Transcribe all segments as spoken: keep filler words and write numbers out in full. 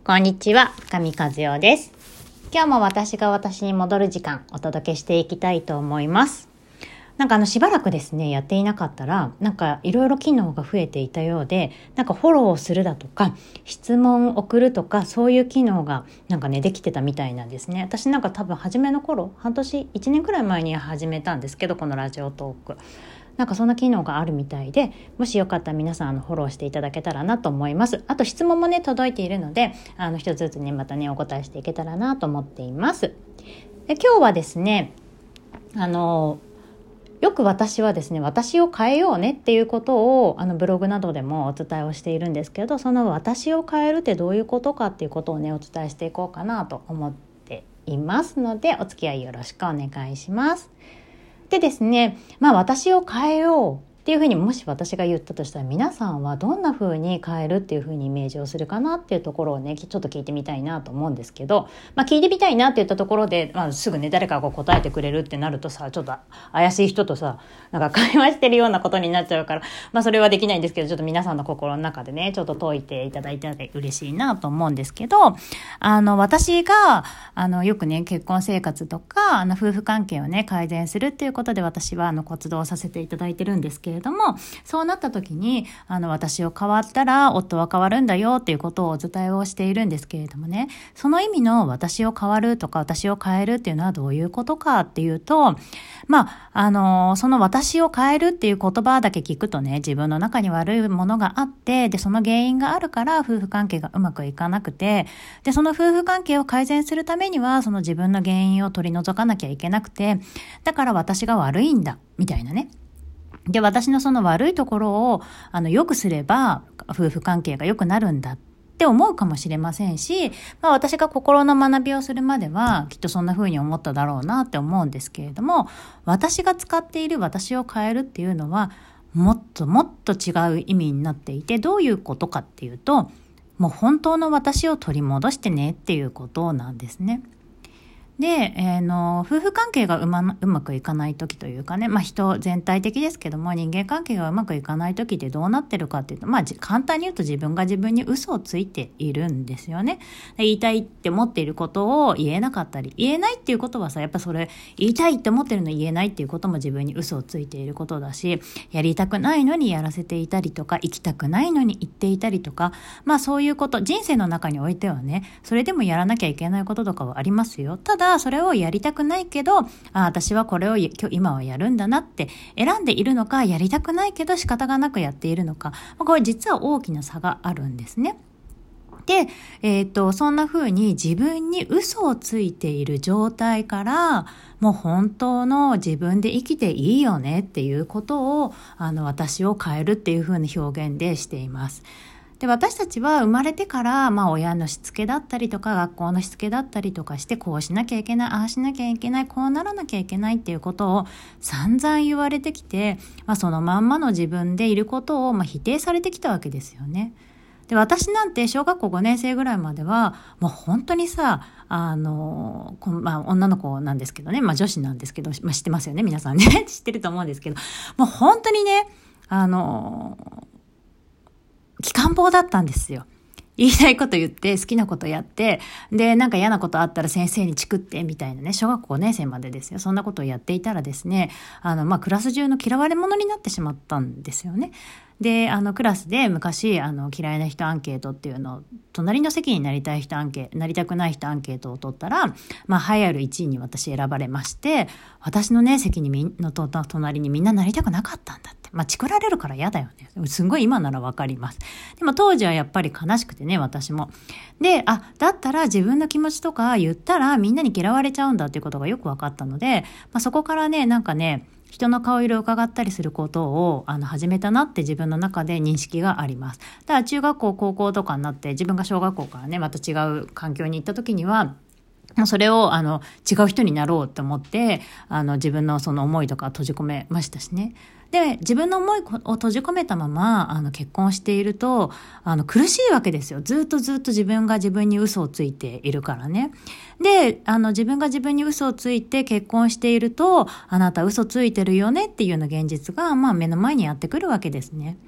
こんにちは、深見和代です。今日も私が私に戻る時間お届けしていきたいと思います。なんかあのしばらくですねやっていなかったらなんかいろいろ機能が増えていたようで、なんかフォローするだとか質問を送るとかそういう機能がなんかねできてたみたいなんですね。私なんか多分初めの頃半年いちねんくらい前に始めたんですけど、このラジオトークなんかそんな機能があるみたいで、もしよかったら皆さんあのフォローしていただけたらなと思います。あと質問もね届いているので、あの一つずつねまたねお答えしていけたらなと思っています。で今日はですねあのよく私はですね私を変えようねっていうことをあのブログなどでもお伝えをしているんですけど、その私を変えるってどういうことかっていうことをねお伝えしていこうかなと思っていますので、お付き合いよろしくお願いします。でですね、まあ私を変えようっていうふうにもし私が言ったとしたら、皆さんはどんな風に変えるっていう風にイメージをするかなっていうところをねちょっと聞いてみたいなと思うんですけど、まあ聞いてみたいなって言ったところで、まあ、すぐね誰かが答えてくれるってなるとさ、ちょっと怪しい人とさなんか会話してるようなことになっちゃうから、まあそれはできないんですけど、ちょっと皆さんの心の中でねちょっと解いていただいたら嬉しいなと思うんですけど、あの私があのよくね結婚生活とかあの夫婦関係をね改善するっていうことで私はあの活動させていただいてるんですけれども、そうなった時にあの私を変わったら夫は変わるんだよっていうことをお伝えをしているんですけれどもね、その意味の私を変わるとか私を変えるっていうのはどういうことかっていうと、まああのその私を変えるっていう言葉だけ聞くとね、自分の中に悪いものがあって、でその原因があるから夫婦関係がうまくいかなくて、でその夫婦関係を改善するためにはその自分の原因を取り除かなきゃいけなくて、だから私が悪いんだみたいなね。で私のその悪いところをあの良くすれば夫婦関係が良くなるんだって思うかもしれませんし、まあ、私が心の学びをするまではきっとそんな風に思っただろうなって思うんですけれども、私が使っている私を変えるっていうのはもっともっと違う意味になっていて、どういうことかっていうと、もう本当の私を取り戻してねっていうことなんですね。で、えー、の夫婦関係がうま、うまくいかない時というかね、まあ人全体的ですけども、人間関係がうまくいかない時ってどうなってるかっていうと、まあ簡単に言うと自分が自分に嘘をついているんですよね。言いたいって思っていることを言えなかったり、言えないっていうことはさ、やっぱそれ言いたいって思ってるの言えないっていうことも自分に嘘をついていることだし、やりたくないのにやらせていたりとか、生きたくないのに言っていたりとか、まあそういうこと、人生の中においてはね、それでもやらなきゃいけないこととかはありますよ。ただそれをやりたくないけど、あ私はこれを今日今はやるんだなって選んでいるのか、やりたくないけど仕方がなくやっているのか、これ実は大きな差があるんですね。で、えっと、そんな風に自分に嘘をついている状態から、もう本当の自分で生きていいよねっていうことを、あの、私を変えるっていう風な表現でしています。で私たちは生まれてから、まあ、親のしつけだったりとか学校のしつけだったりとかして、こうしなきゃいけない、ああしなきゃいけない、こうならなきゃいけないっていうことを散々言われてきて、まあ、そのまんまの自分でいることを、まあ、否定されてきたわけですよね。で私なんて小学校ごねん生ぐらいまではもう本当にさ、あのこ、まあ、女の子なんですけどね、まあ、女子なんですけど、まあ、知ってますよね皆さんね知ってると思うんですけど、もう本当にねあの機関砲だったんですよ。言いたいこと言って好きなことやって、でなんか嫌なことあったら先生にチクってみたいなね、小学校ごねん生までですよ。そんなことをやっていたらですね、あのまあクラス中の嫌われ者になってしまったんですよね。であのクラスで昔あの嫌いな人アンケートっていうのを、隣の席になりたい人アンケート、なりたくない人アンケートを取ったら、まあ栄えあるいちいに私選ばれまして、私のね席にみんのと隣にみんななりたくなかったんだって、まあチクられるから嫌だよね。すごい今ならわかります。でも当時はやっぱり悲しくてね、私も。で、あ、だったら自分の気持ちとか言ったらみんなに嫌われちゃうんだっていうことがよくわかったので、まあ、そこからね、なんかね、人の顔色を伺ったりすることをあの始めたなって自分の中で認識があります。だから中学校、高校とかになって自分が小学校からね、また違う環境に行った時には、もうそれをあの違う人になろうと思ってあの自分のその思いとか閉じ込めましたしね。で自分の思いを閉じ込めたままあの結婚しているとあの苦しいわけですよ。ずっとずっと自分が自分に嘘をついているからね。であの自分が自分に嘘をついて結婚していると、あなた嘘ついてるよねっていうような現実が、まあ、目の前にやってくるわけですね。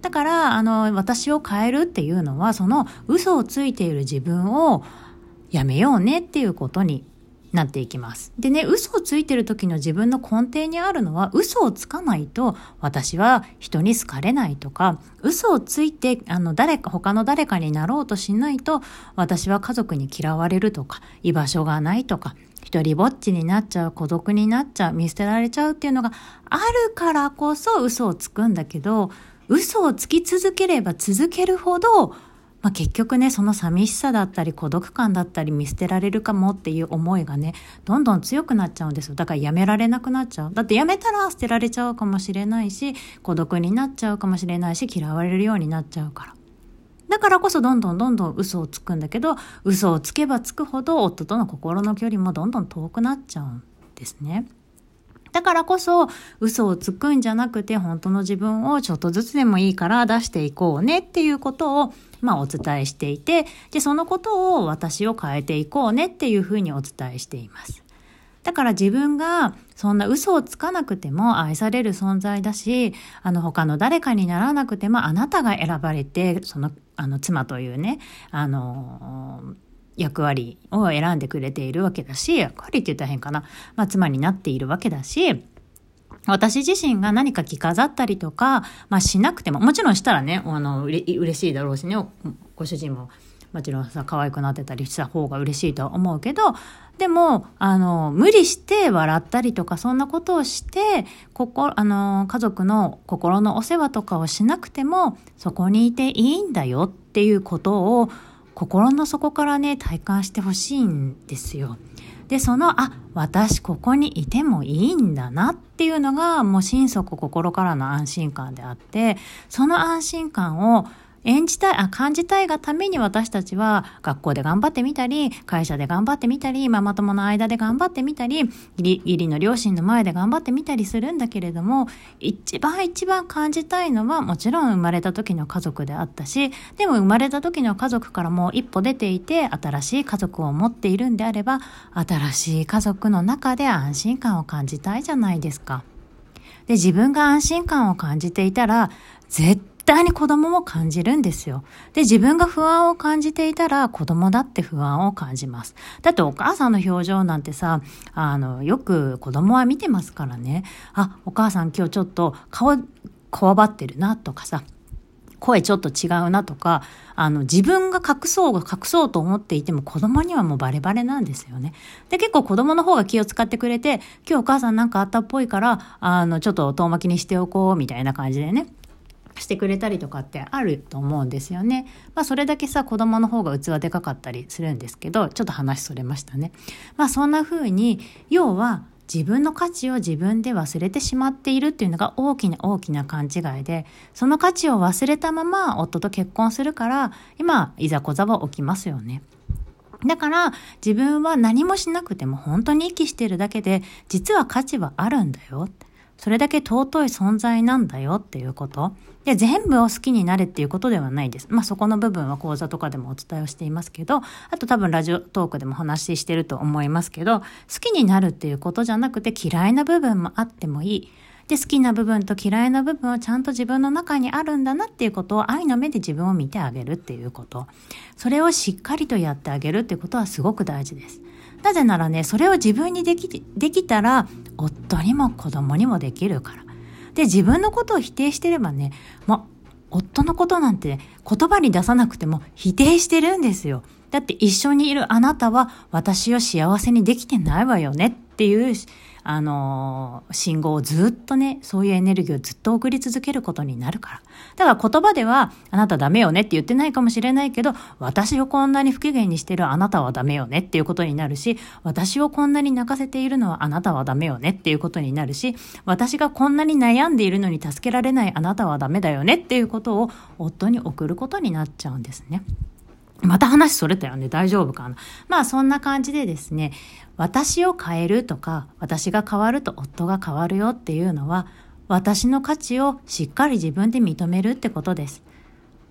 だから、あの、私を変えるっていうのは、その嘘をついている自分をやめようねっていうことになっていきます。でね、嘘をついてる時の自分の根底にあるのは、嘘をつかないと私は人に好かれないとか、嘘をついて、あの、誰か、他の誰かになろうとしないと、私は家族に嫌われるとか、居場所がないとか、一人ぼっちになっちゃう、孤独になっちゃう、見捨てられちゃうっていうのがあるからこそ嘘をつくんだけど、嘘をつき続ければ続けるほど、まあ、結局ね、その寂しさだったり孤独感だったり見捨てられるかもっていう思いがね、どんどん強くなっちゃうんですよ。だからやめられなくなっちゃう。だってやめたら捨てられちゃうかもしれないし、孤独になっちゃうかもしれないし、嫌われるようになっちゃうから。だからこそどんどんどんどん嘘をつくんだけど、嘘をつけばつくほど夫との心の距離もどんどん遠くなっちゃうんですね。だからこそ嘘をつくんじゃなくて、本当の自分をちょっとずつでもいいから出していこうねっていうことを、まあお伝えしていて、で、そのことを私を変えていこうねっていうふうにお伝えしています。だから自分がそんな嘘をつかなくても愛される存在だし、あの他の誰かにならなくてもあなたが選ばれて、その、あの妻というね、あの、役割を選んでくれているわけだし、役割って言ったら変かな。まあ妻になっているわけだし、私自身が何か着飾ったりとか、まあしなくても、もちろんしたらね、あの、うれ、嬉しいだろうしね、ご主人ももちろんさ、可愛くなってたりした方が嬉しいとは思うけど、でも、あの、無理して笑ったりとか、そんなことをして、ここ、あの、家族の心のお世話とかをしなくても、そこにいていいんだよっていうことを、心の底からね、体感してほしいんですよ。で、その、あ、私ここにいてもいいんだなっていうのが、もう心底心からの安心感であって、その安心感を演じたい、あ、感じたいがために私たちは学校で頑張ってみたり、会社で頑張ってみたり、ママ友の間で頑張ってみたり、義理、義理の両親の前で頑張ってみたりするんだけれども、一番一番感じたいのはもちろん生まれた時の家族であったし、でも生まれた時の家族からもう一歩出ていて、新しい家族を持っているんであれば、新しい家族の中で安心感を感じたいじゃないですか。で、自分が安心感を感じていたら、絶対絶対に子供も感じるんですよ。で、自分が不安を感じていたら子供だって不安を感じます。だってお母さんの表情なんてさ、あの、よく子供は見てますからね。あ、お母さん今日ちょっと顔こわばってるなとかさ、声ちょっと違うなとか、あの、自分が隠そうが隠そうと思っていても子供にはもうバレバレなんですよね。で、結構子供の方が気を使ってくれて、今日お母さんなんかあったっぽいから、あの、ちょっと遠巻きにしておこうみたいな感じでね。してくれたりとかってあると思うんですよね。まあそれだけさ、子供の方が器でかかったりするんですけど、ちょっと話それましたね。まあそんな風に、要は自分の価値を自分で忘れてしまっているっていうのが大きな大きな勘違いで、その価値を忘れたまま夫と結婚するから、今いざこざは起きますよね。だから自分は何もしなくても本当に息してるだけで、実は価値はあるんだよ。それだけ尊い存在なんだよっていうこと。で、全部を好きになれっていうことではないです。まあそこの部分は講座とかでもお伝えをしていますけど、あと多分ラジオトークでも話してると思いますけど、好きになるっていうことじゃなくて嫌いな部分もあってもいい。で、好きな部分と嫌いな部分はちゃんと自分の中にあるんだなっていうことを愛の目で自分を見てあげるっていうこと。それをしっかりとやってあげるっていうことはすごく大事です。なぜならね、それを自分にでき、できたら、夫にも子供にもできるから。で、自分のことを否定してればね、もう、夫のことなんて言葉に出さなくても否定してるんですよ。だって一緒にいるあなたは私を幸せにできてないわよねっていう、あのー、信号をずっとね、そういうエネルギーをずっと送り続けることになるから。だから言葉ではあなたダメよねって言ってないかもしれないけど、私をこんなに不機嫌にしてるあなたはダメよねっていうことになるし、私をこんなに泣かせているのはあなたはダメよねっていうことになるし、私がこんなに悩んでいるのに助けられないあなたはダメだよねっていうことを夫に送ることになっちゃうんですね。また話それたよね。大丈夫かな。まあそんな感じでですね、私を変えるとか、私が変わると夫が変わるよっていうのは、私の価値をしっかり自分で認めるってことです。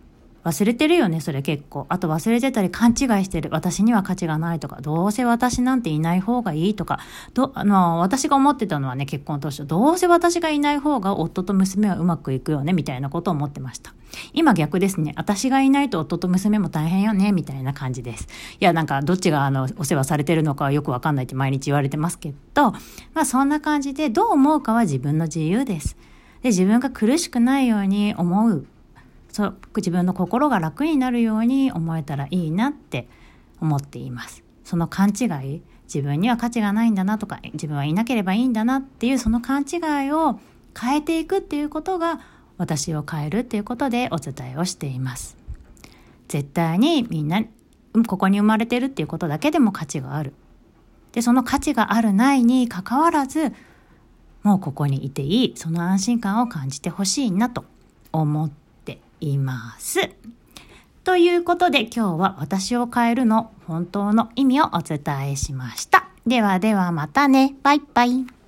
忘れてるよね、それ結構。あと忘れてたり勘違いしてる。私には価値がないとか、どうせ私なんていない方がいいとか、ど、あの、私が思ってたのはね、結婚当初、どうせ私がいない方が夫と娘はうまくいくよね、みたいなことを思ってました。今逆ですね。私がいないと夫と娘も大変よね、みたいな感じです。いや、なんか、どっちがあの、お世話されてるのかはよくわかんないって毎日言われてますけど、まあそんな感じで、どう思うかは自分の自由です。で、自分が苦しくないように思う。そう、自分の心が楽になるように思えたらいいなって思っています。その勘違い、自分には価値がないんだなとか、自分はいなければいいんだなっていうその勘違いを変えていくっていうことが、私を変えるっていうことでお伝えをしています。絶対にみんな、ここに生まれてるっていうことだけでも価値がある。で、その価値があるないに関わらず、もうここにいていい、その安心感を感じてほしいなと思っています。ということで今日は私を変えるの本当の意味をお伝えしました。ではではまたね。バイバイ。